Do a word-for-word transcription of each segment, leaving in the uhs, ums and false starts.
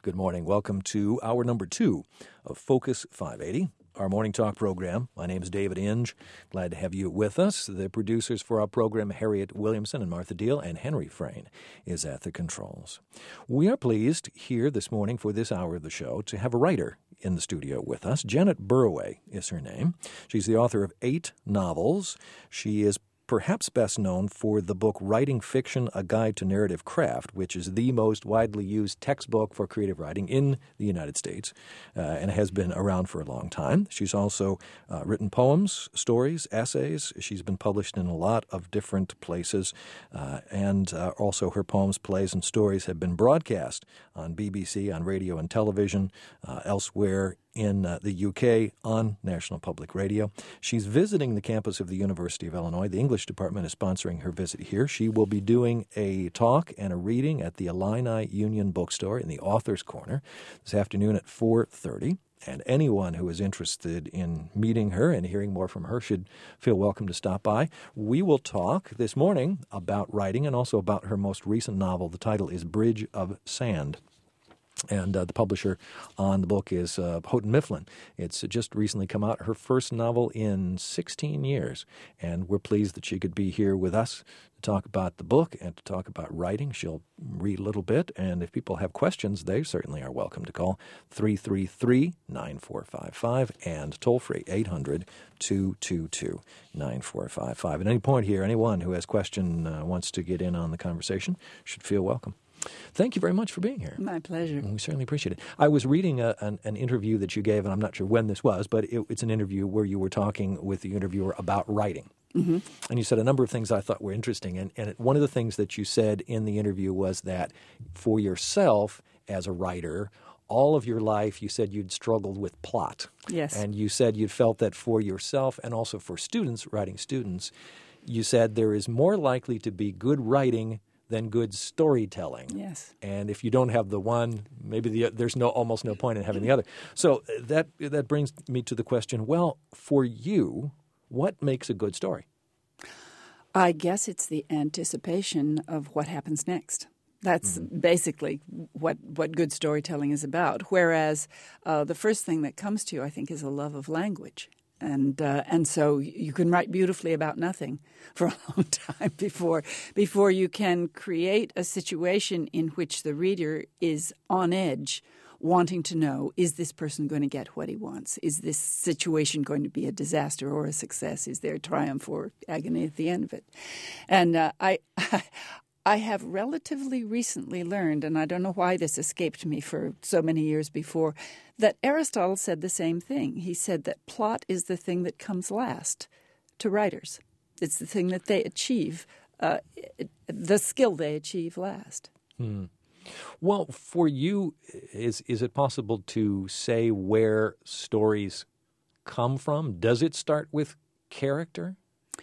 Good morning. Welcome to hour number two of Focus five eighty, our morning talk program. My name is David Inge. Glad to have you with us. The producers for our program, Harriet Williamson and Martha Deal, and Henry Frayne is at the controls. We are pleased here this morning for this hour of the show to have a writer in the studio with us. Janet Burroway is her name. She's the author of eight novels. She is perhaps best known for the book Writing Fiction, A Guide to Narrative Craft, which is the most widely used textbook for creative writing in the United States uh, and has been around for a long time. She's also uh, written poems, stories, essays. She's been published in a lot of different places, uh, and uh, also her poems, plays, and stories have been broadcast on B B C, on radio and television, uh, elsewhere in uh, the U K on National Public Radio. She's visiting the campus of the University of Illinois. The English department is sponsoring her visit here. She will be doing a talk and a reading at the Illini Union Bookstore in the Author's Corner this afternoon at four thirty. And anyone who is interested in meeting her and hearing more from her should feel welcome to stop by. We will talk this morning about writing and also about her most recent novel. The title is Bridge of Sand. And uh, the publisher on the book is uh, Houghton Mifflin. It's just recently come out, her first novel in sixteen years. And we're pleased that she could be here with us to talk about the book and to talk about writing. She'll read a little bit. And if people have questions, they certainly are welcome to call three three three, nine four five five and toll-free eight hundred, two two two, nine four five five. At any point here, anyone who has a question, uh, wants to get in on the conversation, should feel welcome. Thank you very much for being here. My pleasure. We certainly appreciate it. I was reading a, an, an interview that you gave, and I'm not sure when this was, but it, it's an interview where you were talking with the interviewer about writing. Mm-hmm. And you said a number of things I thought were interesting. And, and one of the things that you said in the interview was that for yourself as a writer, all of your life, you said you'd struggled with plot. Yes. And you said you'd felt that for yourself and also for students, writing students, you said there is more likely to be good writing than good storytelling. Yes. And if you don't have the one, maybe the, there's no almost no point in having the other. So that that brings me to the question, well, for you, what makes a good story? I guess it's the anticipation of what happens next. That's mm-hmm. basically what, what good storytelling is about. Whereas uh, the first thing that comes to you, I think, is a love of language. And uh, and so you can write beautifully about nothing for a long time before before you can create a situation in which the reader is on edge, wanting to know, is this person going to get what he wants? Is this situation going to be a disaster or a success? Is there triumph or agony at the end of it? And uh, I, I have relatively recently learned, and I don't know why this escaped me for so many years before, that Aristotle said the same thing. He said that plot is the thing that comes last to writers. It's the thing that they achieve, uh, the skill they achieve last. Hmm. Well, for you, is is it possible to say where stories come from? Does it start with character?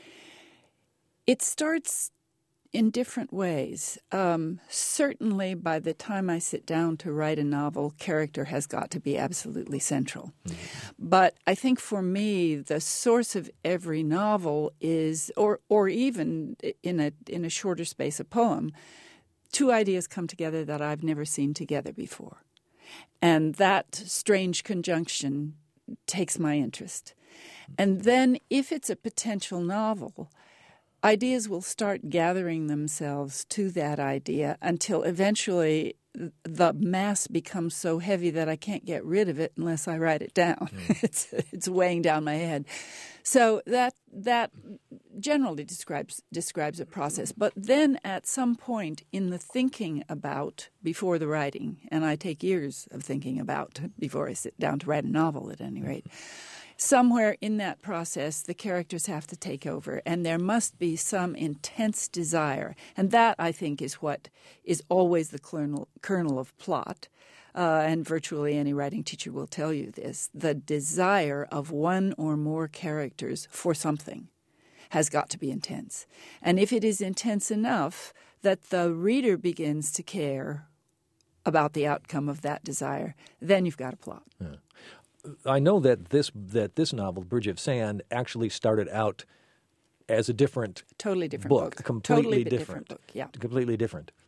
It starts in different ways. Um, certainly, by the time I sit down to write a novel, character has got to be absolutely central. Mm-hmm. But I think for me, the source of every novel is, or or even in a in a shorter space, a poem, two ideas come together that I've never seen together before. And that strange conjunction takes my interest. And then if it's a potential novel, ideas will start gathering themselves to that idea until eventually the mass becomes so heavy that I can't get rid of it unless I write it down. Mm. it's it's weighing down my head. So that that generally describes describes a process. But then at some point in the thinking about before the writing, and I take years of thinking about before I sit down to write a novel at any rate, somewhere in that process, the characters have to take over, and there must be some intense desire. And that, I think, is what is always the kernel, kernel of plot. Uh, and virtually any writing teacher will tell you this. The desire of one or more characters for something has got to be intense. And if it is intense enough that the reader begins to care about the outcome of that desire, then you've got a plot. Yeah. I know that this that this novel, Bridge of Sand, actually started out as a different totally different book, book. completely totally different. different book. Yeah, completely different.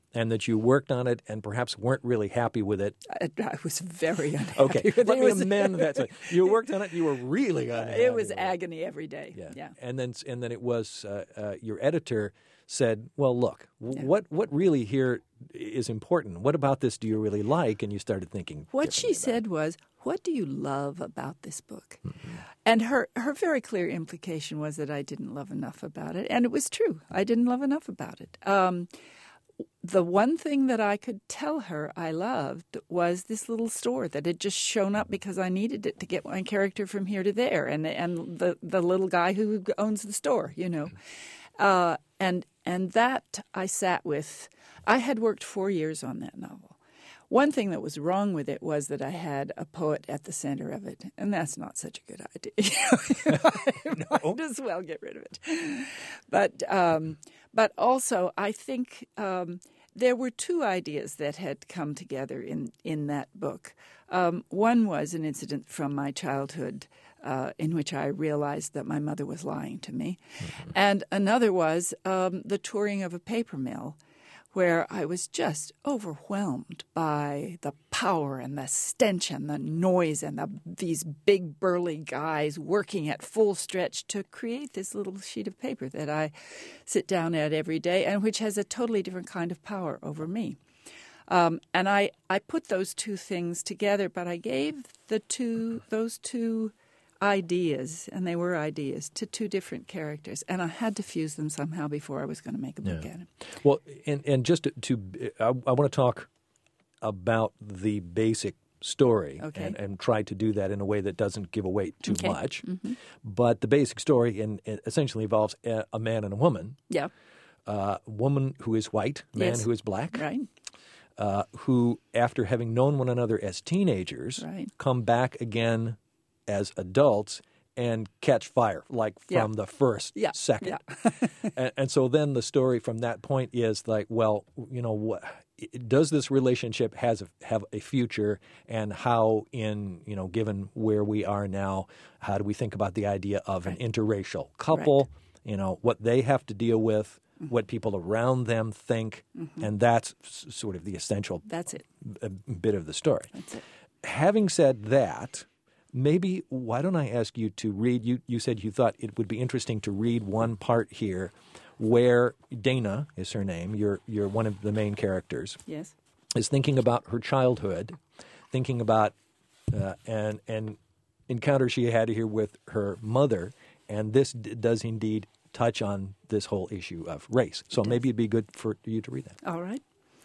and that you worked on it and perhaps weren't really happy with it. I, I was very unhappy. Okay, with it. let It me was- amend that. So you worked on it, you were really unhappy. It was with agony every day. Yeah. Yeah. And then and then it was uh, uh, your editor said, well, look, w- Yeah. what what really here is important? What about this do you really like? And you started thinking What she differently about said was, "What do you love about this book?" And her, her very clear implication was that I didn't love enough about it. And it was true. I didn't love enough about it. Um, the one thing that I could tell her I loved was this little store that had just shown up because I needed it to get my character from here to there, and and the, the little guy who owns the store, you know. Uh, and and that I sat with. I had worked four years on that novel. One thing that was wrong with it was that I had a poet at the center of it, and that's not such a good idea. I might as well get rid of it. But um, but also, I think um, there were two ideas that had come together in, in that book. Um, one was an incident from my childhood uh, in which I realized that my mother was lying to me. Mm-hmm. And another was um, the touring of a paper mill, where I was just overwhelmed by the power and the stench and the noise and the, these big burly guys working at full stretch to create this little sheet of paper that I sit down at every day and which has a totally different kind of power over me. Um, and I, I put those two things together, but I gave the two those two ideas, and they were ideas, to two different characters, and I had to fuse them somehow before I was going to make a book Yeah. out of it. Well, and, and just to, to I, I want to talk about the basic story Okay. and, and try to do that in a way that doesn't give away too Okay. much. Mm-hmm. But the basic story in, it essentially involves a, a man and a woman, Yeah, uh, a woman who is white, a man Yes. who is black, right, uh, who, after having known one another as teenagers, Right. come back again as adults and catch fire, like Yeah. from the first Yeah. second. yeah. and, and so then the story from that point is like, well, you know, what, does this relationship has a, have a future, and how, in you know, given where we are now, how do we think about the idea of an interracial couple? You know, what they have to deal with, mm-hmm. what people around them think, mm-hmm. and that's s- sort of the essential That's it. b- bit of the story. That's it. Having said that, maybe why don't I ask you to read, you, you said you thought it would be interesting to read one part here where Dana is her name, you're, you're one of the main characters, Yes. is thinking about her childhood, thinking about uh, and, and encounters she had here with her mother, and this d- does indeed touch on this whole issue of race. So maybe it'd be good for you to read that. All right.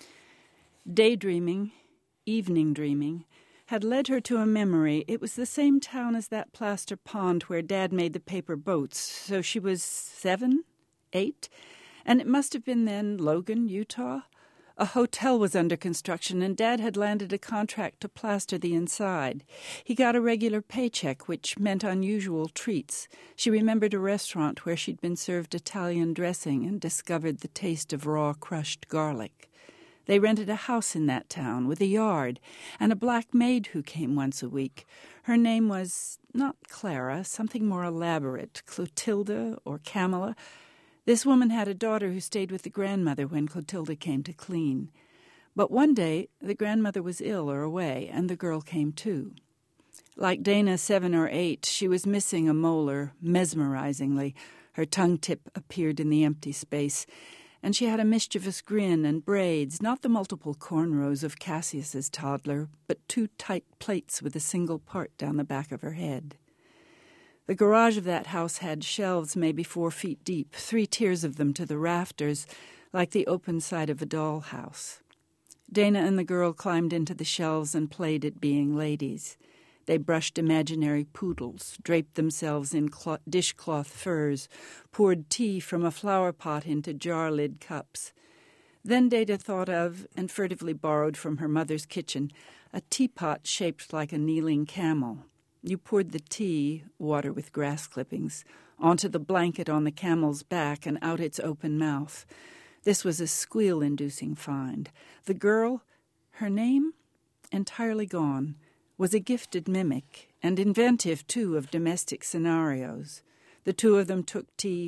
Daydreaming, evening dreaming, had led her to a memory. It was the same town as that plaster pond where Dad made the paper boats, so she was seven, eight, and it must have been then Logan, Utah. A hotel was under construction, and Dad had landed a contract to plaster the inside. He got a regular paycheck, which meant unusual treats. She remembered a restaurant where she'd been served Italian dressing and discovered the taste of raw crushed garlic. They rented a house in that town with a yard and a black maid who came once a week. Her name was not Clara, something more elaborate, Clotilda or Camilla. This woman had a daughter who stayed with the grandmother when Clotilda came to clean. But one day, the grandmother was ill or away, and the girl came too. Like Dana, seven or eight, she was missing a molar, mesmerizingly. Her tongue tip appeared in the empty space, and she had a mischievous grin and braids, not the multiple cornrows of Cassius's toddler, but two tight plaits with a single part down the back of her head. The garage of that house had shelves maybe four feet deep, three tiers of them to the rafters, like the open side of a dollhouse. Dana and the girl climbed into the shelves and played at being ladies. They brushed imaginary poodles, draped themselves in cloth, dishcloth furs, poured tea from a flower pot into jar-lid cups. Then Dana thought of, and furtively borrowed from her mother's kitchen, a teapot shaped like a kneeling camel. You poured the tea, water with grass clippings, onto the blanket on the camel's back and out its open mouth. This was a squeal-inducing find. The girl, her name, entirely gone, was a gifted mimic, and inventive, too, of domestic scenarios. The two of them took tea,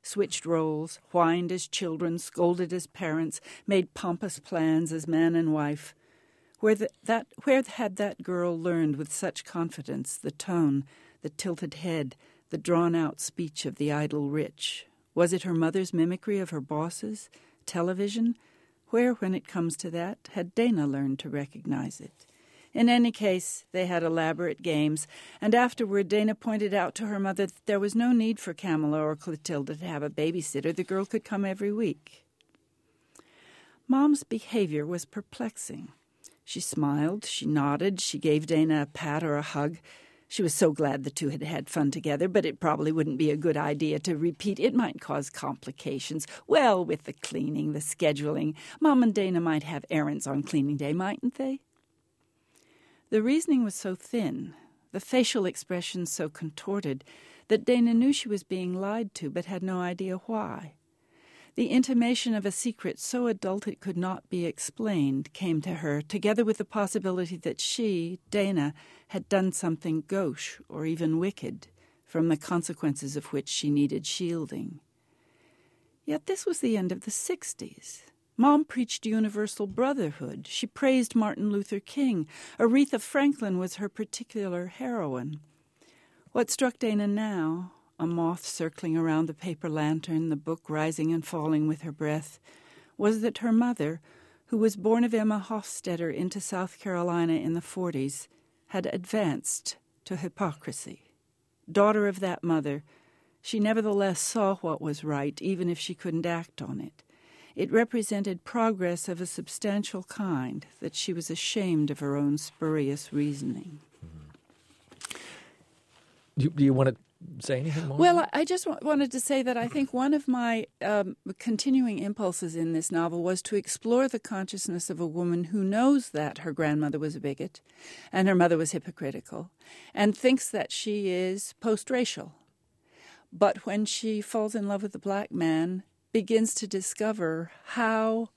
switched roles, whined as children, scolded as parents, made pompous plans as man and wife. Where, the, that, where had that girl learned with such confidence the tone, the tilted head, the drawn-out speech of the idle rich? Was it her mother's mimicry of her bosses? Television? Where, when it comes to that, had Dana learned to recognize it? In any case, they had elaborate games, and afterward Dana pointed out to her mother that there was no need for Camilla or Clotilda to have a babysitter. The girl could come every week. Mom's behavior was perplexing. She smiled, she nodded, she gave Dana a pat or a hug. She was so glad the two had had fun together, but it probably wouldn't be a good idea to repeat. It might cause complications. Well, with the cleaning, the scheduling, Mom and Dana might have errands on cleaning day, mightn't they? The reasoning was so thin, the facial expressions so contorted, that Dana knew she was being lied to, but had no idea why. The intimation of a secret so adult it could not be explained came to her, together with the possibility that she, Dana, had done something gauche or even wicked, from the consequences of which she needed shielding. Yet this was the end of the sixties. Mom preached universal brotherhood. She praised Martin Luther King. Aretha Franklin was her particular heroine. What struck Dana now, a moth circling around the paper lantern, the book rising and falling with her breath, was that her mother, who was born of Emma Hofstetter into South Carolina in the forties, had advanced to hypocrisy. Daughter of that mother, she nevertheless saw what was right, even if she couldn't act on it. It represented progress of a substantial kind that she was ashamed of her own spurious reasoning. Do, do you want to say anything more? Well, I just w- wanted to say that I think one of my um, continuing impulses in this novel was to explore the consciousness of a woman who knows that her grandmother was a bigot and her mother was hypocritical and thinks that she is post-racial. But when she falls in love with a black man, begins to discover how,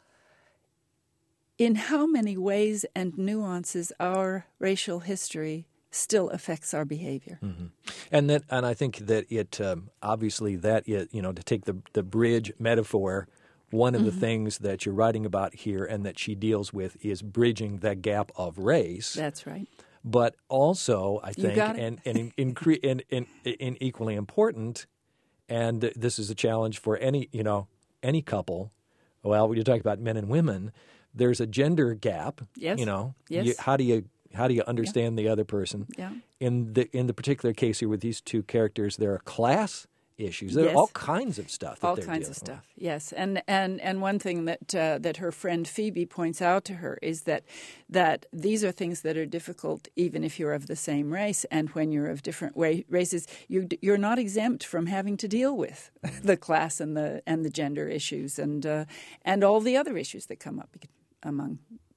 in how many ways and nuances our racial history still affects our behavior. Mm-hmm. And that, and I think that it um, obviously that it, you know, to take the the bridge metaphor, one of mm-hmm. the things that you're writing about here and that she deals with is bridging that gap of race. That's right. But also, I think, You got it. and and in, in, in, in, in equally important, and this is a challenge for any, you know, any couple. Well, when you talk about men and women, there's a gender gap. Yes. You know, yes. You, how do you how do you understand yeah. the other person? Yeah. In the in the particular case here with these two characters, there are class issues. There yes. are all kinds of stuff. That all they're kinds dealing of stuff. with. Yes, and and and one thing that uh, that her friend Phoebe points out to her is that that these are things that are difficult even if you're of the same race, and when you're of different wa- races, you you're not exempt from having to deal with the class and the and the gender issues and uh, and all the other issues that come up among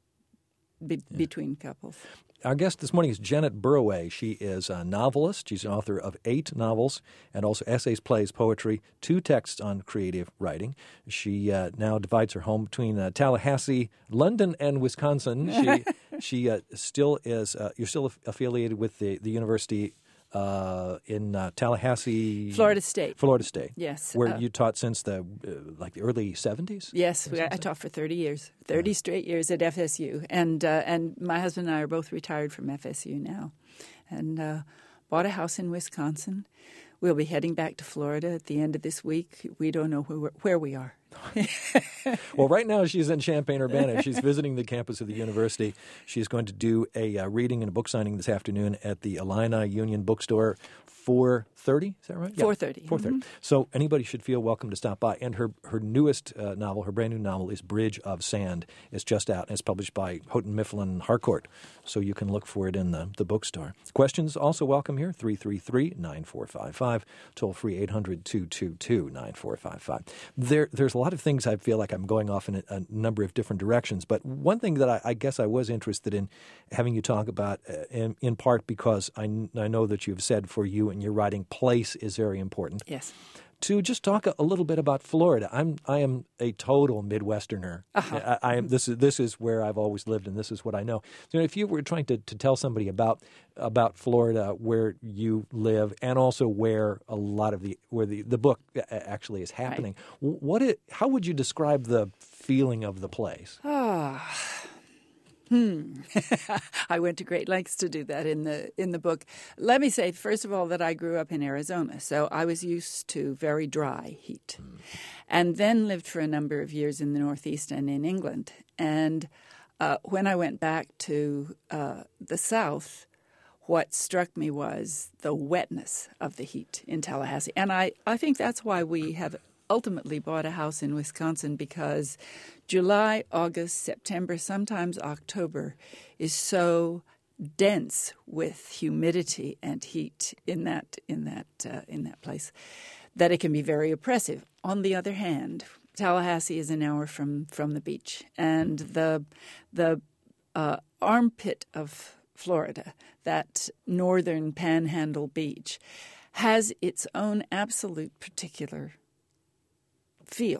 be, yeah. between couples. Our guest this morning is Janet Burroway. She is a novelist. She's an author of eight novels and also essays, plays, poetry, two texts on creative writing. She uh, now divides her home between uh, Tallahassee, London, and Wisconsin. She she uh, still is. Uh, you're still affiliated with the the university uh, in uh, Tallahassee, Florida State. Florida State. Yes, where uh, you taught since the uh, like the early seventies. Yes, we, I taught for thirty years, thirty yeah. straight years at F S U, and uh, and my husband and I are both retired from F S U now, and uh, bought a house in Wisconsin. We'll be heading back to Florida at the end of this week. We don't know where, where we are. Well, right now she's in Champaign-Urbana. She's visiting the campus of the university. She's going to do a uh, reading and a book signing this afternoon at the Illini Union Bookstore, four thirty, is that right? four thirty. Yeah, four thirty. Mm-hmm. So anybody should feel welcome to stop by. And her, her newest uh, novel, her brand new novel, is Bridge of Sand. It's just out, and it's published by Houghton Mifflin Harcourt. So you can look for it in the, the bookstore. Questions also welcome here, three three three, nine four five five, toll free eight hundred, two two two, nine four five five. There, there's a lot of things I feel like I'm going off in a, a number of different directions, but one thing that I, I guess I was interested in having you talk about, uh, in, in part because I, I know that you've said for you and your writing, place is very important. Yes. to just talk a, a little bit about Florida. I'm I am a total Midwesterner. Uh-huh. I, I am this is this is where I've always lived, and this is what I know. So if you were trying to, to tell somebody about about Florida, where you live, and also where a lot of the where the, the book actually is happening, right. what it, how would you describe the feeling of the place? Ah. Hmm. I went to great lengths to do that in the in the book. Let me say, first of all, that I grew up in Arizona, so I was used to very dry heat, mm. and then lived for a number of years in the Northeast and in England. And uh, when I went back to uh, the South, what struck me was the wetness of the heat in Tallahassee. And I, I think that's why we have ultimately bought a house in Wisconsin, because July, August, September, sometimes October is so dense with humidity and heat in that in that uh, in that place that it can be very oppressive. On the other hand, Tallahassee is an hour from, from the beach, and the the uh, armpit of Florida, that northern panhandle beach, has its own absolute particular feel.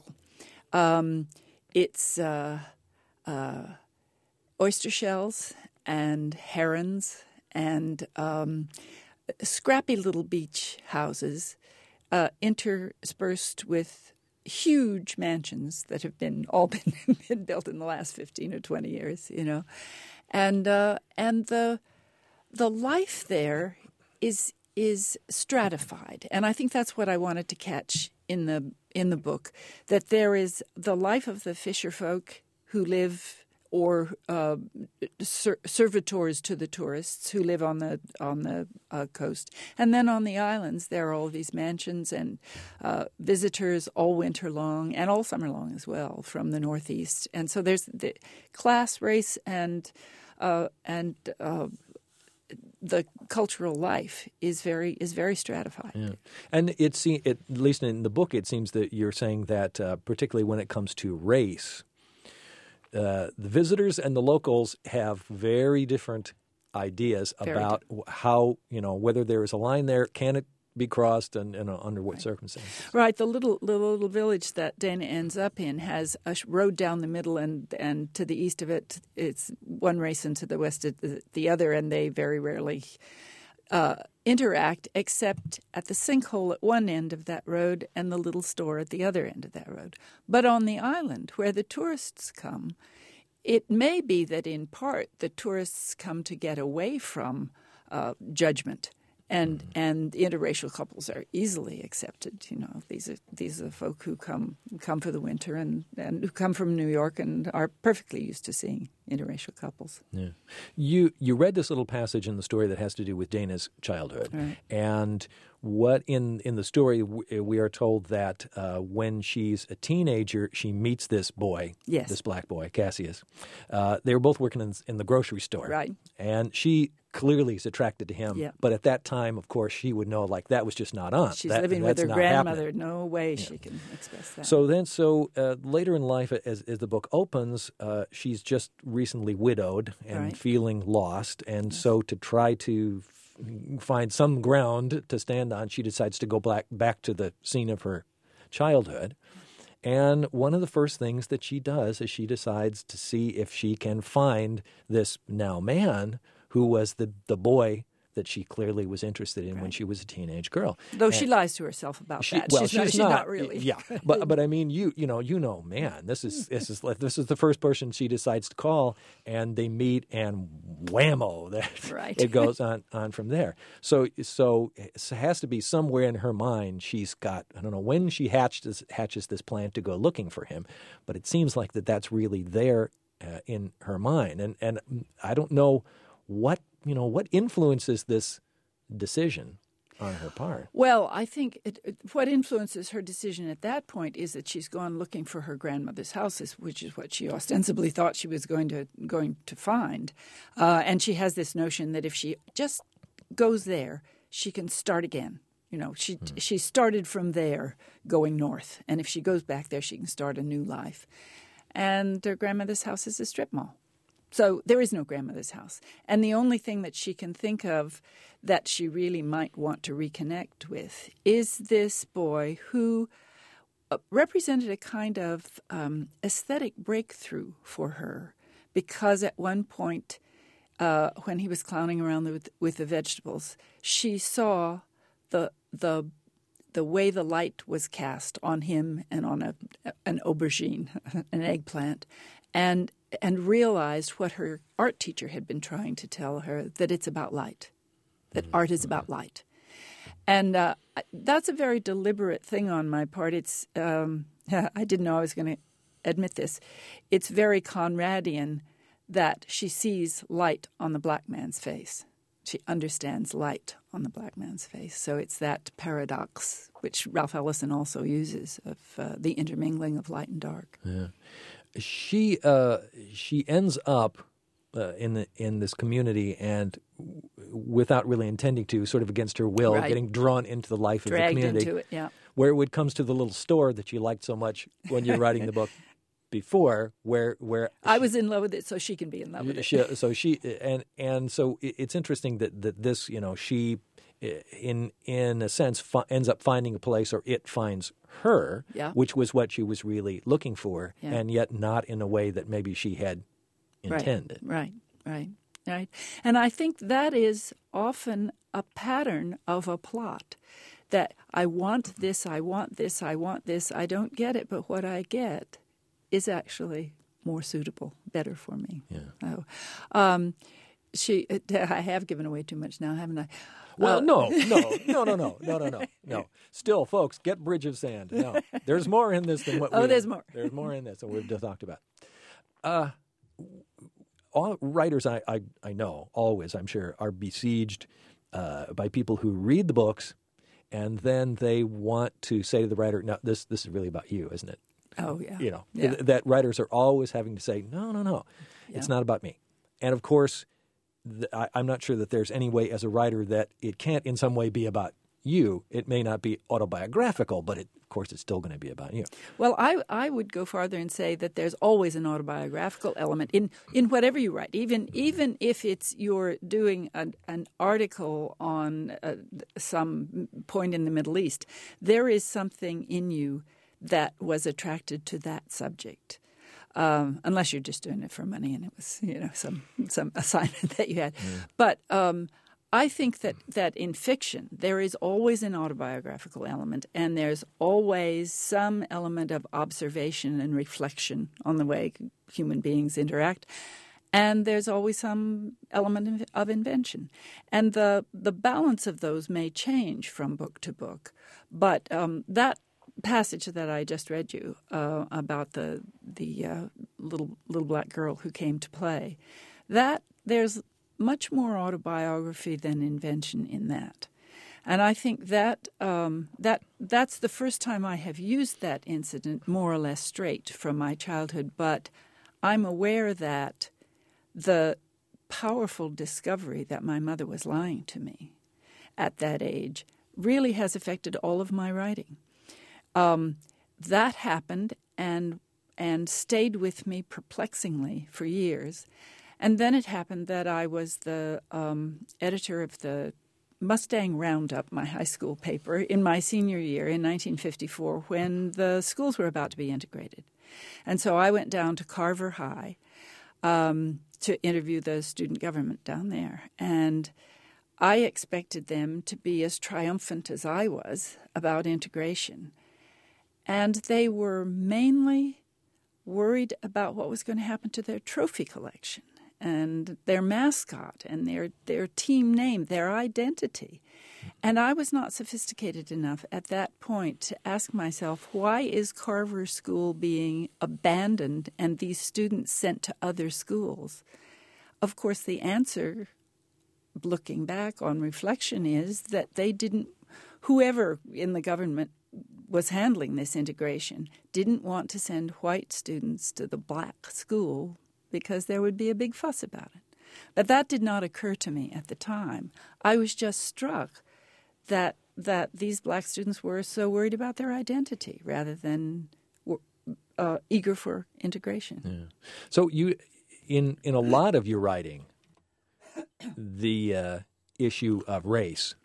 Um, it's uh, uh, oyster shells and herons and um, scrappy little beach houses uh, interspersed with huge mansions that have been all been, been built in the last fifteen or twenty years, you know. And uh, and the the life there is is stratified. And I think that's what I wanted to catch in the in the book, that there is the life of the fisher folk who live, or uh, ser- servitors to the tourists who live on the on the uh, coast, and then on the islands there are all these mansions and uh, visitors all winter long and all summer long as well from the Northeast. And so there's the class, race, and uh, and uh, the cultural life is very is very stratified. Yeah. And it, se- it, at least in the book, it seems that you're saying that uh, particularly when it comes to race, uh, the visitors and the locals have very different ideas very about different. how, you know, whether there is a line there, can it be crossed, and, and uh, under what right. circumstances. Right. The little the little village that Dana ends up in has a road down the middle, and, and to the east of it, it's one race, and to the west of the, the other, and they very rarely uh, interact, except at the sinkhole at one end of that road and the little store at the other end of that road. But on the island, where the tourists come, it may be that in part the tourists come to get away from uh, judgment. And mm-hmm. and interracial couples are easily accepted. You know, these are these are folk who come come for the winter and, and who come from New York and are perfectly used to seeing interracial couples. Yeah, you you read this little passage in the story that has to do with Dana's childhood, right. and what in in the story we are told that uh, when she's a teenager, she meets this boy, yes. this black boy, Cassius. Uh, they were both working in, in the grocery store, right? And she clearly is attracted to him. Yeah. But at that time, of course, she would know, like, that was just not on. She's that, living with her grandmother. Happening. No way yeah. she can express that. So then, so uh, later in life, as, as the book opens, uh, she's just recently widowed and right. feeling lost. And yes. so to try to f- find some ground to stand on, she decides to go back, back to the scene of her childhood. And one of the first things that she does is she decides to see if she can find this now man who was the, the boy that she clearly was interested in right. when she was a teenage girl. Though and she lies to herself about she, that. Well, she's, she's, not, she's not, not really. Yeah, but but I mean, you you know, you know, man, this is this is this is the first person she decides to call, and they meet, and whammo, that right. it goes on, on from there. So so it has to be somewhere in her mind she's got, I don't know when she hatches hatches this plan to go looking for him, but it seems like that that's really there uh, in her mind, and and I don't know what. You know, what influences this decision on her part? Well, I think it, it, what influences her decision at that point is that she's gone looking for her grandmother's houses, which is what she ostensibly thought she was going to going to find. Uh, and she has this notion that if she just goes there, she can start again. You know, she hmm. she started from there going north. And if she goes back there, she can start a new life. And her grandmother's house is a strip mall. So there is no grandmother's house. And the only thing that she can think of that she really might want to reconnect with is this boy who represented a kind of um, aesthetic breakthrough for her, because at one point, uh, when he was clowning around with, with the vegetables, she saw the the the way the light was cast on him and on a an aubergine, an eggplant, and and realized what her art teacher had been trying to tell her, that it's about light, that mm-hmm. art is about light. And uh, that's a very deliberate thing on my part. It's um, I didn't know I was going to admit this. It's very Conradian that she sees light on the black man's face. She understands light on the black man's face. So it's that paradox, which Ralph Ellison also uses, of uh, the intermingling of light and dark. Yeah. She uh, she ends up uh, in the in this community, and w- without really intending to, sort of against her will, right. getting drawn into the life Dragged of the community. into it, yeah. Where it comes to the little store that you liked so much when you're writing the book before, where where I she, was in love with it, so she can be in love with it. She, so she and and so it's interesting that, that this, you know, she in in a sense fi- ends up finding a place, or it finds her, yeah. which was what she was really looking for, yeah. and yet not in a way that maybe she had intended. Right, right, right, right. And I think that is often a pattern of a plot, that I want this, I want this, I want this, I don't get it, but what I get is actually more suitable, better for me. Yeah. Oh. Um, she, I have given away too much now, haven't I? Well, uh, no, no, no, no, no, no, no, no, no. Still, folks, get Bridge of Sand. No, there's more in this than what. Oh, we, there's more. There's more in this than we've just talked about. Uh, all writers I, I, I know, always, I'm sure, are besieged uh, by people who read the books, and then they want to say to the writer, "No, this this is really about you, isn't it?" Oh, yeah. You know, yeah. th- that writers are always having to say, "No, no, no, yeah. it's not about me." And of course, th- I, I'm not sure that there's any way as a writer that it can't in some way be about you. It may not be autobiographical, but it, of course it's still going to be about you. Well, I I would go farther and say that there's always an autobiographical element in, in whatever you write, even even if it's you're doing a, an article on uh, some point in the Middle East. There is something in you that was attracted to that subject. Um, unless you're just doing it for money and it was, you know, some some assignment that you had. Mm. But um, I think that, that in fiction there is always an autobiographical element, and there's always some element of observation and reflection on the way human beings interact, and there's always some element of invention. And the the balance of those may change from book to book, but um, that passage that I just read you uh, about the the uh, little little black girl who came to play, that there's much more autobiography than invention in that, and I think that um, that that's the first time I have used that incident more or less straight from my childhood. But I'm aware that the powerful discovery that my mother was lying to me at that age really has affected all of my writing. Um, that happened and and stayed with me perplexingly for years. And then it happened that I was the um, editor of the Mustang Roundup, my high school paper, in my senior year in nineteen fifty-four, when the schools were about to be integrated. And so I went down to Carver High um, to interview the student government down there. And I expected them to be as triumphant as I was about integration. And they were mainly worried about what was going to happen to their trophy collection and their mascot and their, their team name, their identity. And I was not sophisticated enough at that point to ask myself, why is Carver School being abandoned and these students sent to other schools? Of course, the answer, looking back on reflection, is that they didn't, whoever in the government was handling this integration, didn't want to send white students to the black school because there would be a big fuss about it. But that did not occur to me at the time. I was just struck that that these black students were so worried about their identity rather than uh, eager for integration. Yeah. So you in in a lot of your writing, the uh, issue of race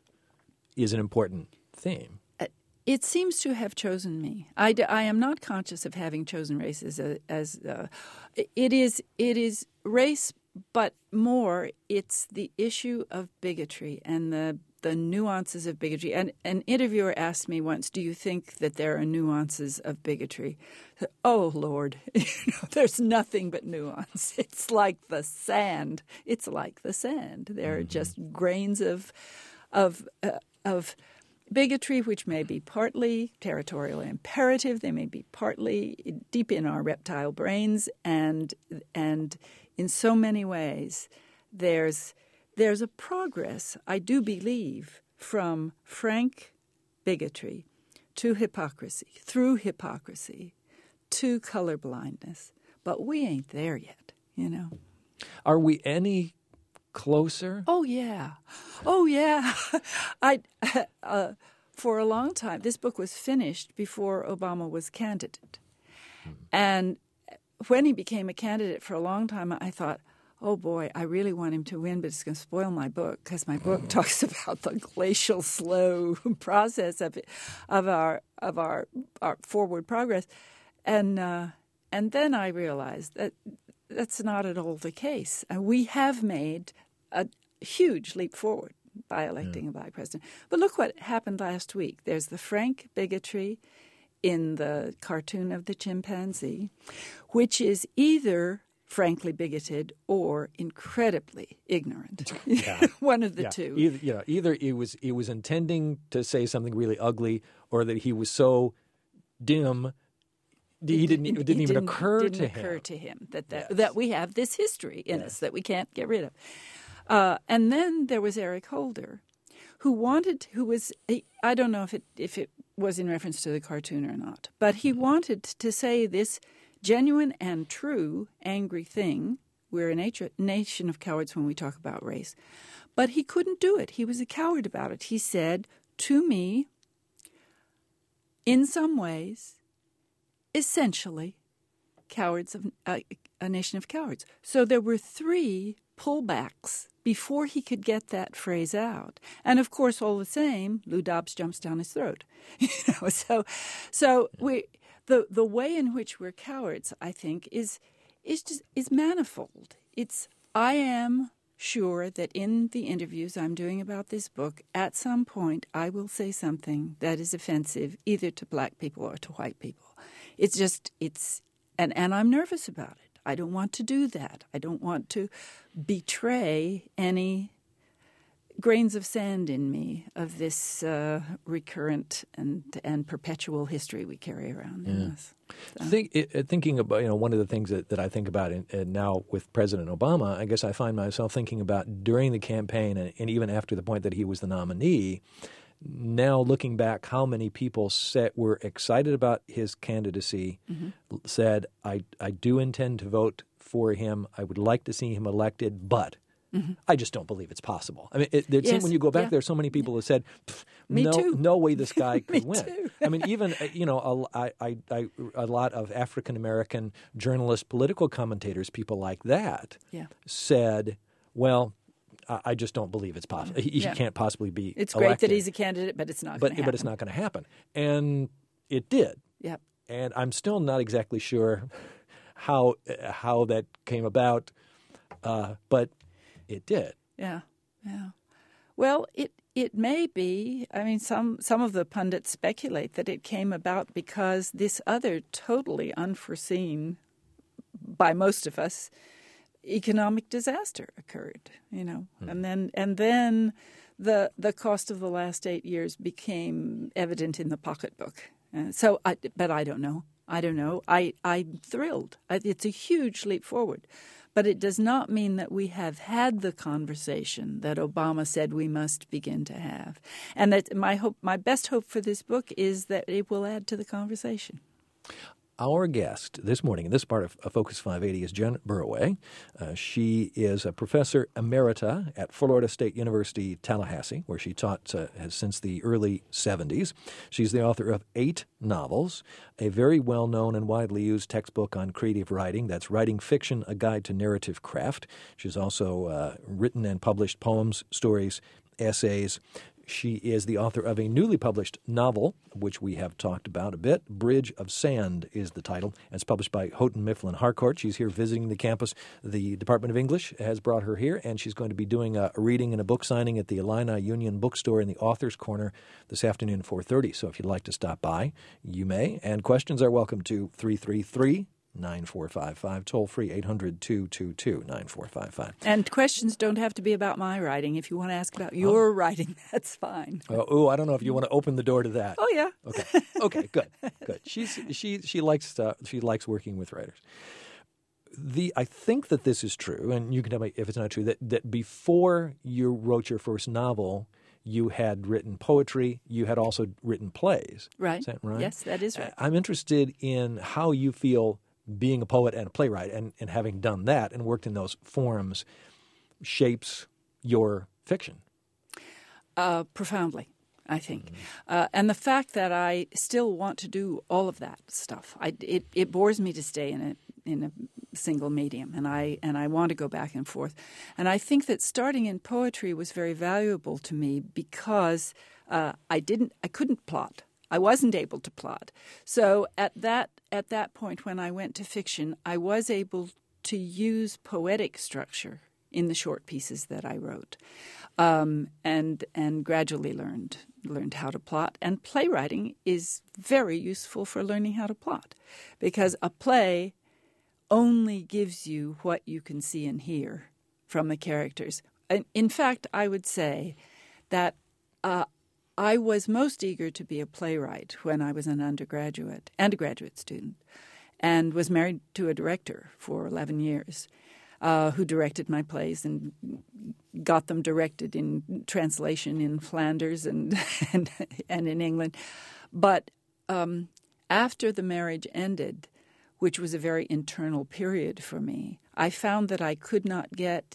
is an important theme. It seems to have chosen me. I, I am not conscious of having chosen race as, a, as uh, it is. It is race, but more, it's the issue of bigotry and the the nuances of bigotry. And an interviewer asked me once, "Do you think that there are nuances of bigotry?" I said, oh Lord, you know, there's nothing but nuance. It's like the sand. It's like the sand. There are just grains of of uh, of. bigotry, which may be partly territorial imperative, they may be partly deep in our reptile brains, and and in so many ways, there's there's a progress, I do believe, from frank bigotry to hypocrisy, through hypocrisy to colorblindness, but we ain't there yet, you know. Are we any closer? Oh, yeah. Oh, yeah. I uh, for a long time, this book was finished before Obama was candidate. Hmm. And when he became a candidate, for a long time, I thought, oh, boy, I really want him to win, but it's going to spoil my book, because my book talks about the glacial, slow process of it, of our of our, our forward progress. And uh, and then I realized that that's not at all the case. Uh, we have made a huge leap forward by electing yeah. a black president. But look what happened last week. There's the frank bigotry in the cartoon of the chimpanzee, which is either frankly bigoted or incredibly ignorant. Yeah. One of the yeah. two. Either, you know, either it was it was intending to say something really ugly, or that he was so dim. He didn't. It didn't it even didn't, occur didn't to occur him. to him that that, yes. that we have this history in yes. us that we can't get rid of. Uh, and then there was Eric Holder, who wanted, who was, I don't know if it if it was in reference to the cartoon or not, but he wanted to say this genuine and true angry thing. We're a nature, nation of cowards when we talk about race, but he couldn't do it. He was a coward about it. He said to me, in some ways, essentially, cowards of uh, a nation of cowards. So there were three pullbacks before he could get that phrase out. And of course, all the same, Lou Dobbs jumps down his throat. You know, so, so we the the way in which we're cowards, I think, is is just is manifold. It's I am sure that in the interviews I'm doing about this book, at some point I will say something that is offensive either to black people or to white people. It's just, it's, and, and I'm nervous about it. I don't want to do that. I don't want to betray any grains of sand in me of this uh, recurrent and and perpetual history we carry around in yeah. us. So. Think, it, thinking about, you know, one of the things that, that I think about in, in now with President Obama, I guess I find myself thinking about during the campaign and, and even after the point that he was the nominee, now looking back, how many people said were excited about his candidacy, mm-hmm. said, I, I do intend to vote for him. I would like to see him elected, but mm-hmm. I just don't believe it's possible. I mean, it, it yes. when you go back, yeah. there are so many people who said, Me no, too. no way this guy could Me win. Too. I mean, even, you know, a, I, I, I, a lot of African-American journalists, political commentators, people like that yeah. said, well, I just don't believe it's possible. He, yeah. he can't possibly be It's elected. great that he's a candidate, but it's not but, going to happen. But it's not going to happen. And it did. Yep. And I'm still not exactly sure how uh, how that came about, uh, but it did. Yeah, yeah. Well, it it may be. I mean, some some of the pundits speculate that it came about because this other totally unforeseen, by most of us, economic disaster occurred, you know, mm-hmm. and then and then the the cost of the last eight years became evident in the pocketbook. Uh, so, I, but I don't know. I don't know. I I'm thrilled. I, it's a huge leap forward, but it does not mean that we have had the conversation that Obama said we must begin to have. And that my hope, my best hope for this book is that it will add to the conversation. Our guest this morning in this part of Focus five eighty is Jen Burraway. Uh, she is a professor emerita at Florida State University, Tallahassee, where she taught uh, since the early seventies. She's the author of eight novels, a very well-known and widely used textbook on creative writing. That's Writing Fiction, A Guide to Narrative Craft. She's also uh, written and published poems, stories, essays. She is the author of a newly published novel, which we have talked about a bit. Bridge of Sand is the title. It's published by Houghton Mifflin Harcourt. She's here visiting the campus. The Department of English has brought her here, and she's going to be doing a reading and a book signing at the Illini Union Bookstore in the Author's Corner this afternoon at four thirty. So if you'd like to stop by, you may. And questions are welcome to three three three, nine four five five, toll free eight hundred, two two two, nine four five five. And questions don't have to be about my writing. If you want to ask about your oh. writing, that's fine. Uh, oh, I don't know if you want to open the door to that. Oh yeah. Okay. Okay. Good. Good. She's she she likes uh, she likes working with writers. The I think that this is true, and you can tell me if it's not true. That that before you wrote your first novel, you had written poetry. You had also written plays. Right. Is that right? Yes, that is right. I'm interested in how you feel being a poet and a playwright, and, and having done that and worked in those forms, shapes your fiction. Uh, profoundly, I think. Mm-hmm. Uh, and the fact that I still want to do all of that stuff, I, it, it bores me to stay in a, in a single medium, and I, and I want to go back and forth. And I think that starting in poetry was very valuable to me because uh, I didn't, I couldn't plot. I wasn't able to plot. So at that at that point when I went to fiction, I was able to use poetic structure in the short pieces that I wrote, um, and and gradually learned learned how to plot. And playwriting is very useful for learning how to plot, because a play only gives you what you can see and hear from the characters. In fact, I would say that uh, I was most eager to be a playwright when I was an undergraduate and a graduate student, and was married to a director for eleven years uh, who directed my plays and got them directed in translation in Flanders and and, and in England. But um, after the marriage ended, which was a very internal period for me, I found that I could not get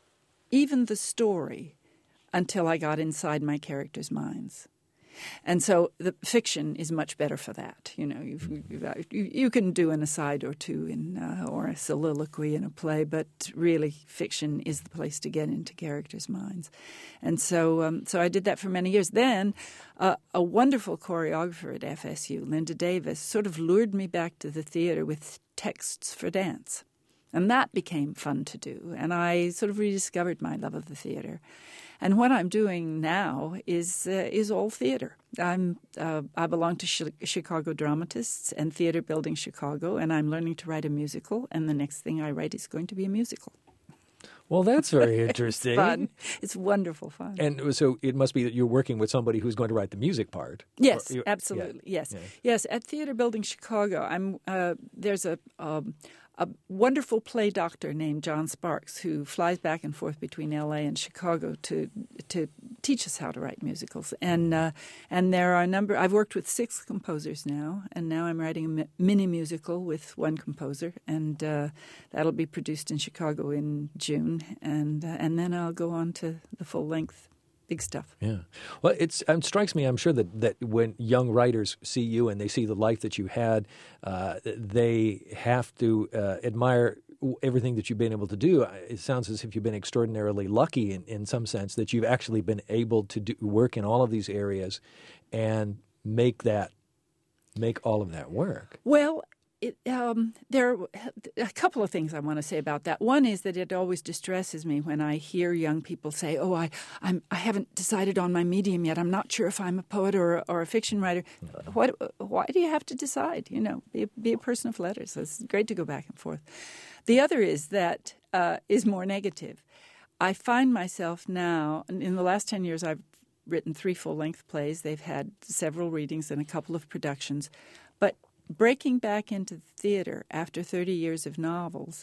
even the story until I got inside my characters' minds. And so the fiction is much better for that. You know, you've, you've, you, you can do an aside or two in uh, or a soliloquy in a play, but really fiction is the place to get into characters' minds. And so um, so I did that for many years. Then uh, a wonderful choreographer at F S U, Linda Davis, sort of lured me back to the theater with texts for dance. And that became fun to do. And I sort of rediscovered my love of the theater. And what I'm doing now is uh, is all theater. I'm uh, I belong to Ch- Chicago Dramatists and Theater Building Chicago, and I'm learning to write a musical. And the next thing I write is going to be a musical. Well, that's very interesting. It's fun. It's wonderful fun. And so it must be that you're working with somebody who's going to write the music part. Yes, or, absolutely. Yeah, yes, yeah. yes. At Theater Building Chicago, I'm uh, there's a. Um, A wonderful play doctor named John Sparks who flies back and forth between L A and Chicago to to teach us how to write musicals. And uh, and there are a number. I've worked with six composers now, and now I'm writing a mi- mini musical with one composer, and uh, that'll be produced in Chicago in June, and uh, and then I'll go on to the full length. Big stuff. Yeah. Well, it's, it strikes me, I'm sure, that, that when young writers see you and they see the life that you had, uh, they have to uh, admire everything that you've been able to do. It sounds as if you've been extraordinarily lucky in, in some sense that you've actually been able to do work in all of these areas and make that, make all of that work. Well, It, um, there are a couple of things I want to say about that. One is that it always distresses me when I hear young people say, "Oh, I, I'm, I haven't decided on my medium yet. I'm not sure if I'm a poet or, or a fiction writer." Mm-hmm. What? Why do you have to decide? You know, be, be a person of letters. It's great to go back and forth. The other is that uh, is more negative. I find myself now, in the last ten years, I've written three full-length plays. They've had several readings and a couple of productions, but breaking back into the theater after thirty years of novels,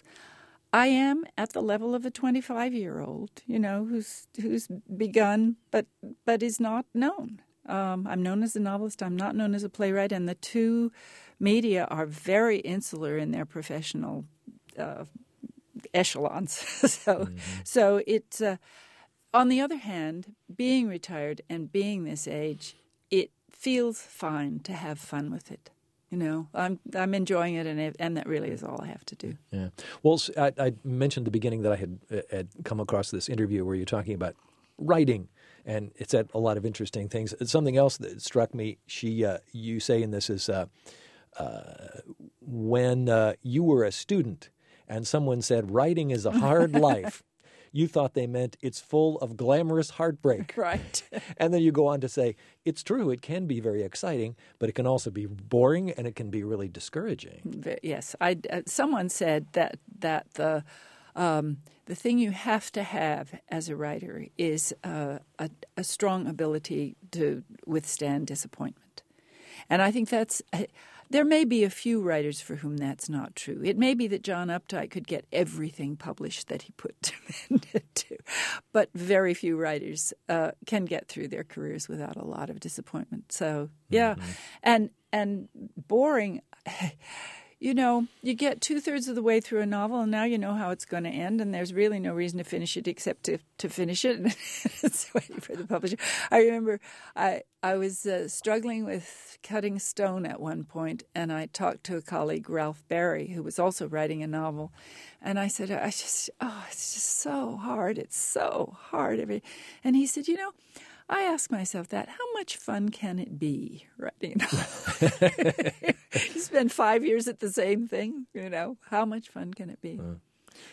I am at the level of a twenty-five-year-old, you know, who's who's begun but but is not known. Um, I'm known as a novelist. I'm not known as a playwright, and the two media are very insular in their professional uh, echelons. so, mm-hmm. so it's uh, on the other hand, being retired and being this age, it feels fine to have fun with it. You know, I'm I'm enjoying it, and it, and that really is all I have to do. Yeah. Well, I, I mentioned at the beginning that I had had come across this interview where you're talking about writing, and it said a lot of interesting things. Something else that struck me, she uh, you say in this is uh, uh, when uh, you were a student and someone said writing is a hard life, you thought they meant it's full of glamorous heartbreak. Right. And then you go on to say, it's true, it can be very exciting, but it can also be boring and it can be really discouraging. Yes. I, uh, someone said that that the um, the thing you have to have as a writer is uh, a, a strong ability to withstand disappointment. And I think that's... Uh, There may be a few writers for whom that's not true. It may be that John Updike could get everything published that he put to, but very few writers uh, can get through their careers without a lot of disappointment. So, yeah, mm-hmm. and and boring. You know, you get two-thirds of the way through a novel, and now you know how it's going to end, and there's really no reason to finish it except to, to finish it. And it's waiting for the publisher. I remember I I was uh, struggling with cutting stone at one point, and I talked to a colleague, Ralph Barry, who was also writing a novel, and I said, I just, oh, it's just so hard. It's so hard. And he said, you know, I ask myself that, how much fun can it be writing? You spend five years at the same thing, you know, how much fun can it be? Uh,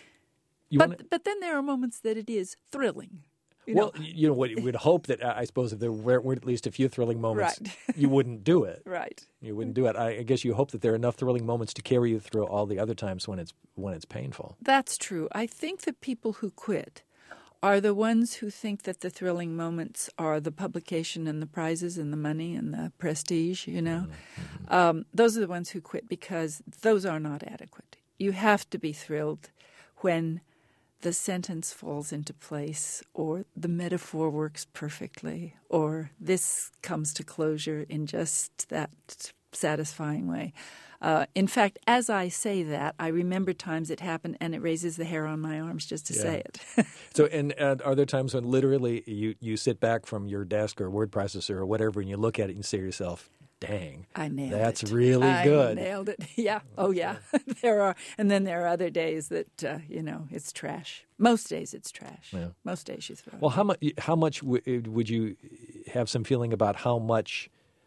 but wanna... but then there are moments that it is thrilling. You well, know? you know, what you would hope that, I suppose, if there were, were at least a few thrilling moments, right. you wouldn't do it. Right. You wouldn't do it. I, I guess you hope that there are enough thrilling moments to carry you through all the other times when it's when it's painful. That's true. I think the people who quit are the ones who think that the thrilling moments are the publication and the prizes and the money and the prestige, you know. Mm-hmm. Um, those are the ones who quit because those are not adequate. You have to be thrilled when the sentence falls into place or the metaphor works perfectly or this comes to closure in just that satisfying way. Uh, in fact, as I say that, I remember times it happened, and it raises the hair on my arms just to yeah. say it. So, and, and are there times when literally you, you sit back from your desk or word processor or whatever, and you look at it and say to yourself, "Dang, I nailed that's it. really I good." Nailed it. Yeah. Oh, yeah. There are, and then there are other days that uh, you know it's trash. Most days it's trash. Yeah. Most days you throw it. Well, how much? How much w- would you have some feeling about how much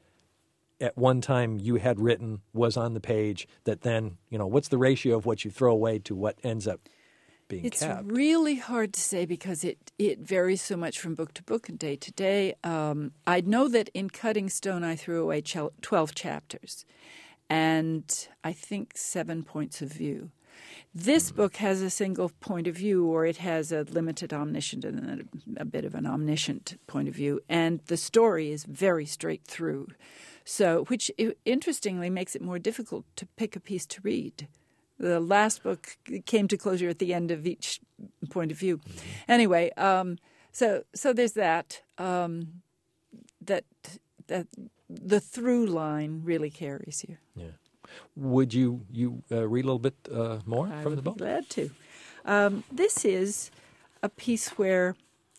at one time you had written was on the page that then, you know, what's the ratio of what you throw away to what ends up being it's kept? It's really hard to say because it, it varies so much from book to book and day to day. Um, I know that in Cutting Stone I threw away twelve chapters and I think seven points of view. This mm-hmm. book has a single point of view, or it has a limited omniscient and a, a bit of an omniscient point of view, and the story is very straight through. So, which interestingly makes it more difficult to pick a piece to read. The last book came to closure at the end of each point of view. Mm-hmm. Anyway, um, so so there's that. Um, that that the through line really carries you. Yeah. Would you you uh, read a little bit uh, more I from would the book? Be glad to. Um, this is a piece where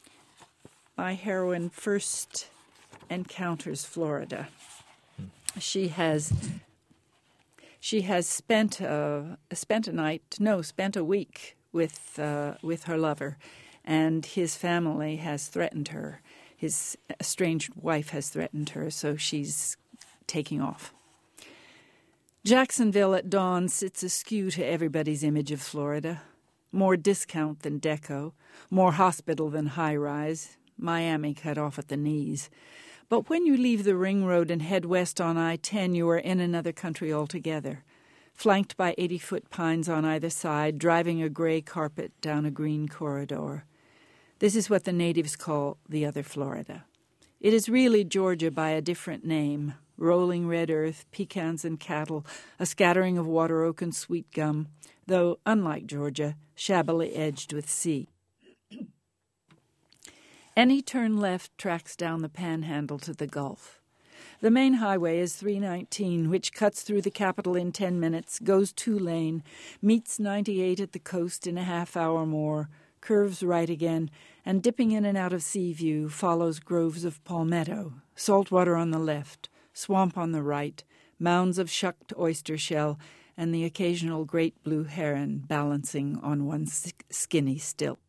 my heroine first encounters Florida. She has she has spent a spent a night no spent a week with uh, with her lover, and his family has threatened her. His estranged wife has threatened her, so she's taking off. Jacksonville at dawn sits askew to everybody's image of Florida. More discount than deco, more hospital than high-rise, Miami cut off at the knees. But when you leave the ring road and head west on I ten, you are in another country altogether, flanked by eighty-foot pines on either side, driving a gray carpet down a green corridor. This is what the natives call the other Florida. It is really Georgia by a different name, rolling red earth, pecans and cattle, a scattering of water oak and sweet gum, though, unlike Georgia, shabbily edged with sea. Any turn left tracks down the Panhandle to the Gulf. The main highway is three nineteen, which cuts through the capital in ten minutes, goes two-lane, meets ninety-eight at the coast in a half hour more, curves right again, and dipping in and out of sea view, follows groves of palmetto, saltwater on the left, swamp on the right, mounds of shucked oyster shell, and the occasional great blue heron balancing on one skinny stilt.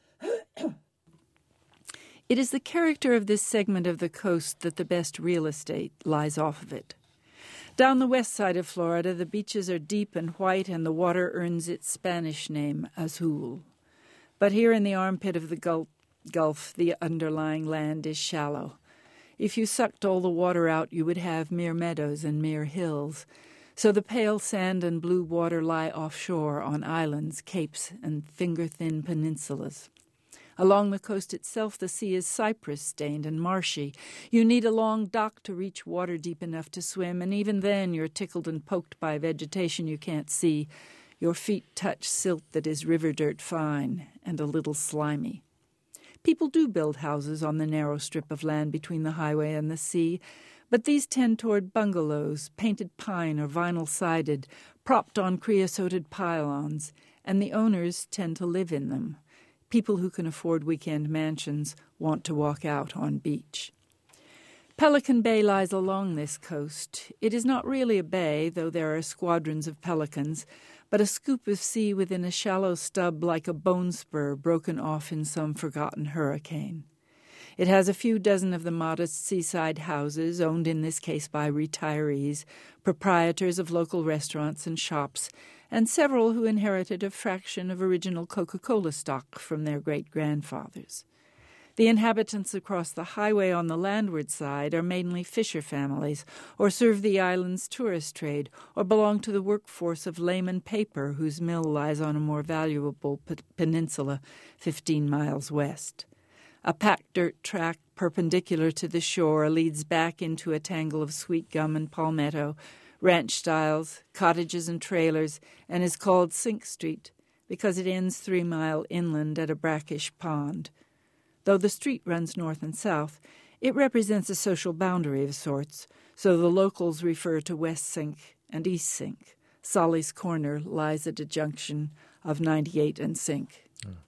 It is the character of this segment of the coast that the best real estate lies off of it. Down the west side of Florida, the beaches are deep and white, and the water earns its Spanish name, azul. But here in the armpit of the Gulf, Gulf, the underlying land is shallow. If you sucked all the water out, you would have mere meadows and mere hills. So the pale sand and blue water lie offshore on islands, capes, and finger-thin peninsulas. Along the coast itself, the sea is cypress-stained and marshy. You need a long dock to reach water deep enough to swim, and even then you're tickled and poked by vegetation you can't see. Your feet touch silt that is river dirt fine and a little slimy. People do build houses on the narrow strip of land between the highway and the sea, but these tend toward bungalows, painted pine or vinyl-sided, propped on creosoted pylons, and the owners tend to live in them. People who can afford weekend mansions want to walk out on beach. Pelican Bay lies along this coast. It is not really a bay, though there are squadrons of pelicans, but a scoop of sea within a shallow stub like a bone spur broken off in some forgotten hurricane. It has a few dozen of the modest seaside houses, owned in this case by retirees, proprietors of local restaurants and shops, and several who inherited a fraction of original Coca-Cola stock from their great-grandfathers. The inhabitants across the highway on the landward side are mainly fisher families, or serve the island's tourist trade, or belong to the workforce of Lehman Paper, whose mill lies on a more valuable p- peninsula fifteen miles west. A packed dirt track perpendicular to the shore leads back into a tangle of sweet gum and palmetto, ranch styles, cottages and trailers, and is called Sink Street because it ends three mile inland at a brackish pond. Though the street runs north and south, it represents a social boundary of sorts, so the locals refer to West Sink and East Sink. Solly's Corner lies at a junction of ninety-eight and Sink.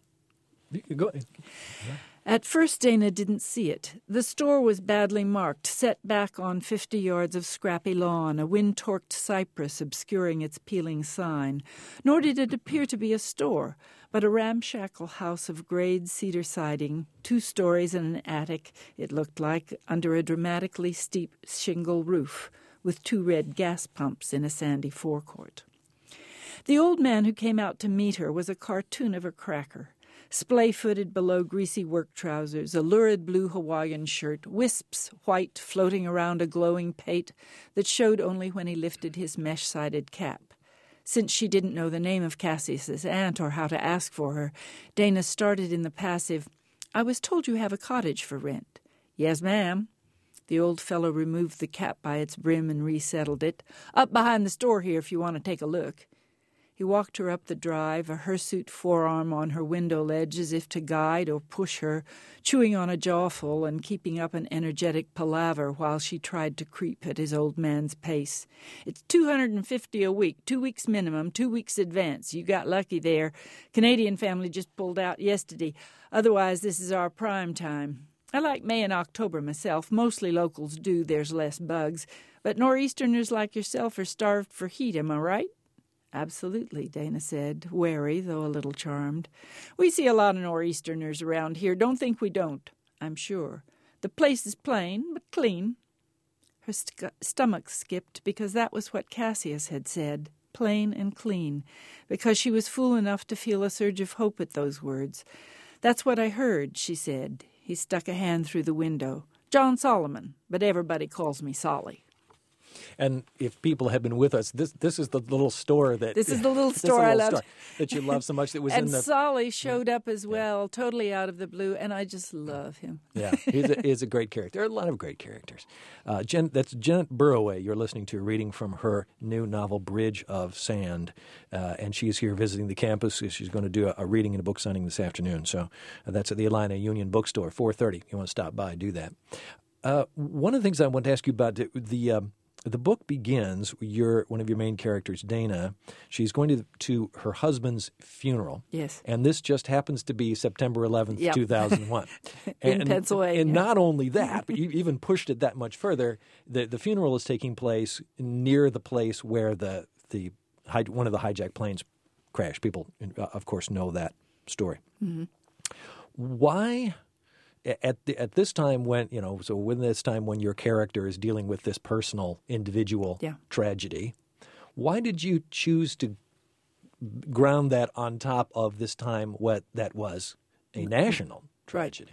Oh. Go ahead. Yeah. At first, Dana didn't see it. The store was badly marked, set back on fifty yards of scrappy lawn, a wind-torqued cypress obscuring its peeling sign. Nor did it appear to be a store, but a ramshackle house of grayed cedar siding, two stories and an attic, it looked like, under a dramatically steep shingle roof, with two red gas pumps in a sandy forecourt. The old man who came out to meet her was a cartoon of a cracker. Splay-footed below greasy work trousers, a lurid blue Hawaiian shirt, wisps white floating around a glowing pate that showed only when he lifted his mesh-sided cap. Since she didn't know the name of Cassius's aunt or how to ask for her, Dana started in the passive, "I was told you have a cottage for rent." "Yes, ma'am." The old fellow removed the cap by its brim and resettled it. "Up behind the store here if you want to take a look." He walked her up the drive, a hirsute forearm on her window ledge as if to guide or push her, chewing on a jawful and keeping up an energetic palaver while she tried to creep at his old man's pace. "It's two hundred and fifty a week, two weeks minimum, two weeks advance. You got lucky there. Canadian family just pulled out yesterday. Otherwise, this is our prime time. I like May and October myself. Mostly locals do. There's less bugs. But nor'easterners like yourself are starved for heat, am I right?" "Absolutely," Dana said, wary though a little charmed. "We see a lot of nor'easterners around here. Don't think we don't, I'm sure. The place is plain, but clean." Her st- stomach skipped because that was what Cassius had said, plain and clean, because she was fool enough to feel a surge of hope at those words. "That's what I heard," she said. He stuck a hand through the window. "John Solomon, but everybody calls me Solly." And if people have been with us, this this is the little store that This is the little this is the store I little loved. store that you love so much. That was and in the Solly showed up as well, totally out of the blue, and I just love him. yeah, he's a, he's a great character. There are a lot of great characters. Uh, Jen, that's Janet Burroway. You're listening to reading from her new novel Bridge of Sand, uh, and she's here visiting the campus. She's going to do a, a reading and a book signing this afternoon. So uh, that's at the Illini Union Bookstore, four thirty. If you want to stop by, do that. Uh, one of the things I want to ask you about the the, um, the book begins. Your one of your main characters, Dana. She's going to to her husband's funeral. Yes, and this just happens to be September eleventh, yep. two thousand one, in and, Pennsylvania. And not only that, but you even pushed it that much further. The the funeral is taking place near the place where the the one of the hijacked planes crashed. People, of course, know that story. Mm-hmm. Why? At the, at this time when, you know, so when this time when your character is dealing with this personal, individual yeah. tragedy, why did you choose to ground that on top of this time what that was a national tragedy?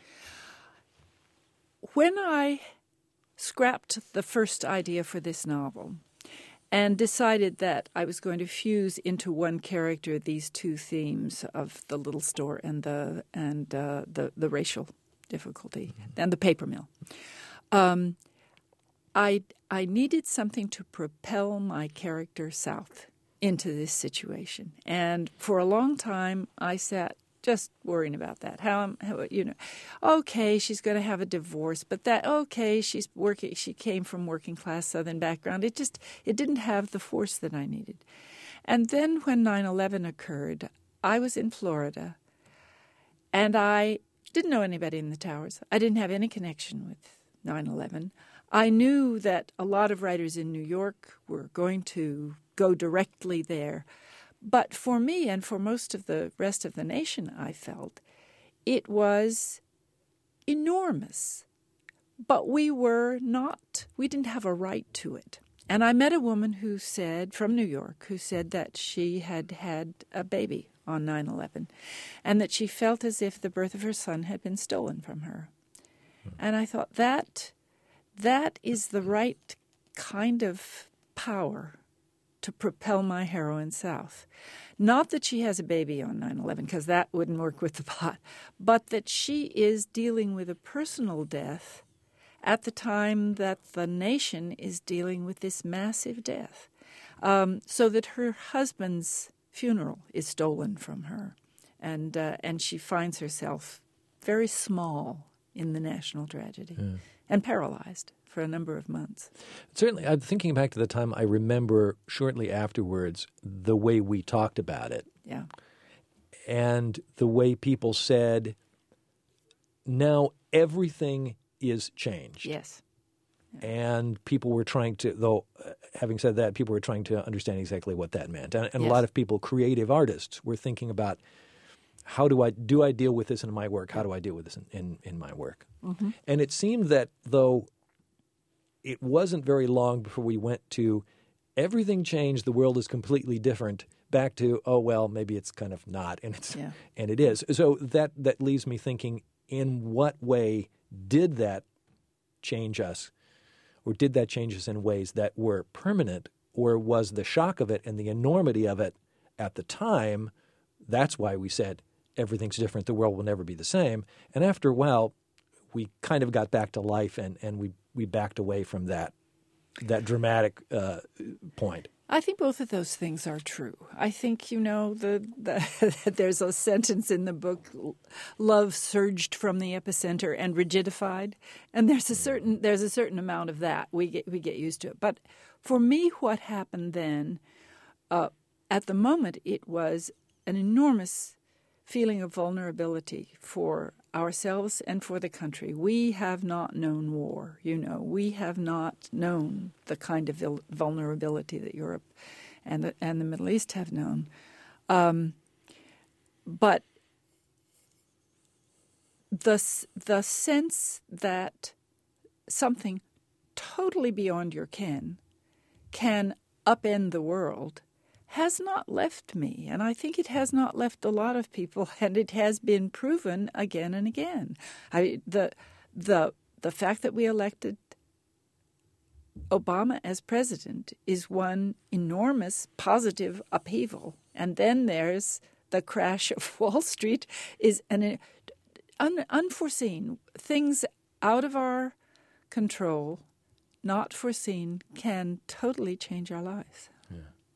When I scrapped the first idea for this novel and decided that I was going to fuse into one character these two themes of the little store and the and uh, the the racial difficulty mm-hmm. and the paper mill. Um, I I needed something to propel my character south into this situation, and for a long time I sat just worrying about that. How, how you know, okay, she's going to have a divorce, but that okay, she's working. She came from working class Southern background. It just it didn't have the force that I needed. And then when nine eleven occurred, I was in Florida, and I didn't know anybody in the towers. I didn't have any connection with nine eleven. I knew that a lot of writers in New York were going to go directly there. But for me and for most of the rest of the nation, I felt, it was enormous. But we were not, we didn't have a right to it. And I met a woman who said, from New York, who said that she had had a baby on nine eleven, and that she felt as if the birth of her son had been stolen from her. Mm. And I thought, that that is the right kind of power to propel my heroine south. Not that she has a baby on nine eleven, because that wouldn't work with the plot, but that she is dealing with a personal death at the time that the nation is dealing with this massive death, um, so that her husband's funeral is stolen from her, and uh, and she finds herself very small in the national tragedy yeah. and paralyzed for a number of months. Certainly, I'm thinking back to the time I remember shortly afterwards the way we talked about it. Yeah. And the way people said, now everything is changed. Yes. Yeah. And people were trying to, though, uh, having said that, people were trying to understand exactly what that meant. And, and yes. a lot of people, creative artists, were thinking about, how do I do I deal with this in my work? How do I deal with this in, in, in my work? Mm-hmm. And it seemed that, though, it wasn't very long before we went to everything changed, the world is completely different, back to, oh, well, maybe it's kind of not, and it's yeah. and it is. So that, that leaves me thinking, in what way did that change us, or did that change us in ways that were permanent, or was the shock of it and the enormity of it at the time, that's why we said everything's different, the world will never be the same, and after a while, we kind of got back to life, and, and we we backed away from that that dramatic uh, point. I think both of those things are true. I think, you know, the, the there's a sentence in the book, love surged from the epicenter and rigidified, and there's a certain there's a certain amount of that. We get we get used to it. But for me, what happened then, uh, at the moment, it was an enormous feeling of vulnerability for ourselves and for the country. We have not known war, you know. We have not known the kind of vulnerability that Europe and the, and the Middle East have known. Um, but the the sense that something totally beyond your ken can upend the world has not left me, and I think it has not left a lot of people, and it has been proven again and again. I, the the the fact that we elected Obama as president is one enormous positive upheaval. And then there's the crash of Wall Street is an un, unforeseen, things out of our control, not foreseen, can totally change our lives. Yeah.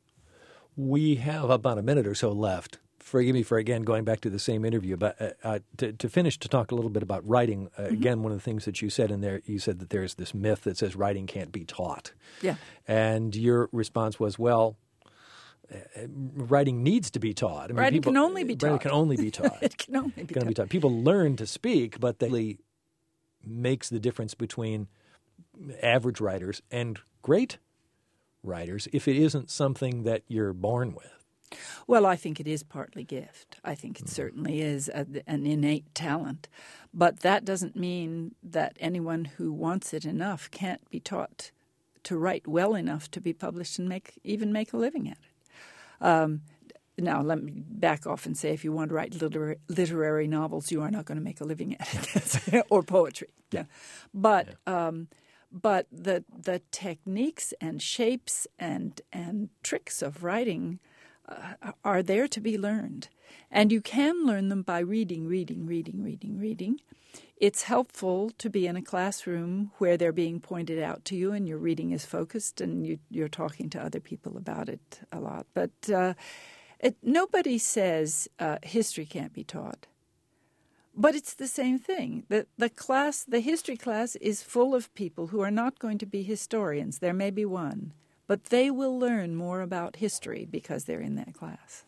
We have about a minute or so left. Forgive me for, again, going back to the same interview, but uh, uh, to, to finish, to talk a little bit about writing. Uh, mm-hmm. Again, one of the things that you said in there, you said that there's this myth that says writing can't be taught. Yeah. And your response was, well, uh, writing needs to be taught. I mean, writing people, can only be taught. Writing can only be taught. It can only be, can taught. be taught. People learn to speak, but that really makes the difference between average writers and great writers if it isn't something that you're born with. Well, I think it is partly gift. I think it certainly is a, an innate talent. But that doesn't mean that anyone who wants it enough can't be taught to write well enough to be published and make even make a living at it. Um, now, let me back off and say if you want to write literary, literary novels, you are not going to make a living at it, or poetry. Yeah. But yeah. Um, but the the techniques and shapes and and tricks of writing Uh, are there to be learned. And you can learn them by reading, reading, reading, reading, reading. It's helpful to be in a classroom where they're being pointed out to you and your reading is focused and you, you're talking to other people about it a lot. But uh, it, nobody says uh, history can't be taught. But it's the same thing. The, the class, the history class is full of people who are not going to be historians. There may be one. But they will learn more about history because they're in that class.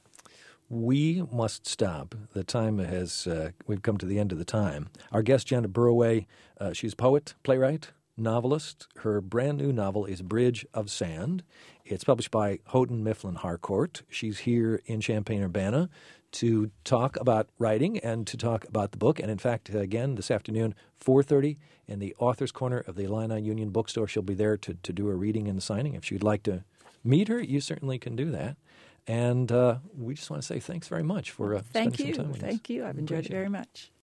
We must stop. The time has, uh, we've come to the end of the time. Our guest, Jenna Burraway, uh, she's a poet, playwright, novelist. Her brand new novel is Bridge of Sand. It's published by Houghton Mifflin Harcourt. She's here in Champaign-Urbana to talk about writing and to talk about the book. And in fact, again, this afternoon, four thirty in the Author's Corner of the Illini Union Bookstore. She'll be there to, to do a reading and a signing. If you'd like to meet her, you certainly can do that. And uh, we just want to say thanks very much for uh, Thank spending you. some time with us. Thank you. I've enjoyed it very much.